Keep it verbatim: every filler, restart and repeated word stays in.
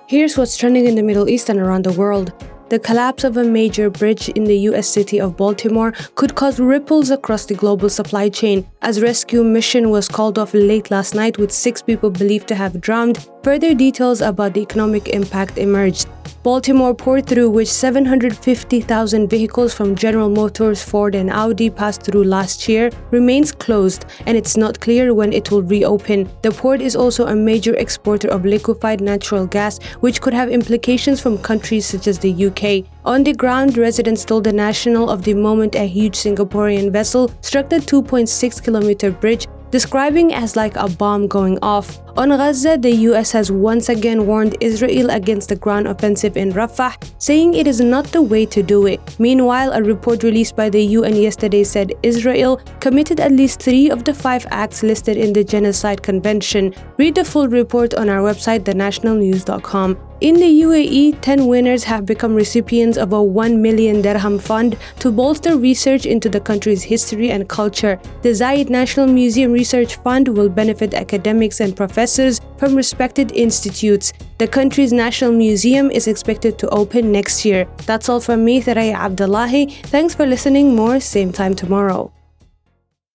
Here's what's trending in the Middle East and around the world. The collapse of a major bridge in the U S city of Baltimore could cause ripples across the global supply chain, as rescue mission was called off late last night with six people believed to have drowned. Further details about the economic impact emerged. Baltimore Port, through which seven hundred fifty thousand vehicles from General Motors, Ford, and Audi passed through last year, remains closed, and it's not clear when it will reopen. The port is also a major exporter of liquefied natural gas, which could have implications from countries such as the U K. On the ground, residents told the National of the moment a huge Singaporean vessel struck the two point six kilometer bridge, describing as like a bomb going off. On Gaza, the U S has once again warned Israel against the ground offensive in Rafah, saying it is not the way to do it. Meanwhile, a report released by the U N yesterday said Israel committed at least three of the five acts listed in the Genocide Convention. Read the full report on our website, the national news dot com. In the U A E, ten winners have become recipients of a one million dirham fund to bolster research into the country's history and culture. The Zayed National Museum Research Fund will benefit academics and professors from respected institutes. The country's National Museum is expected to open next year. That's all from me, Thoraya Abdullahi. Thanks for listening. More same time tomorrow.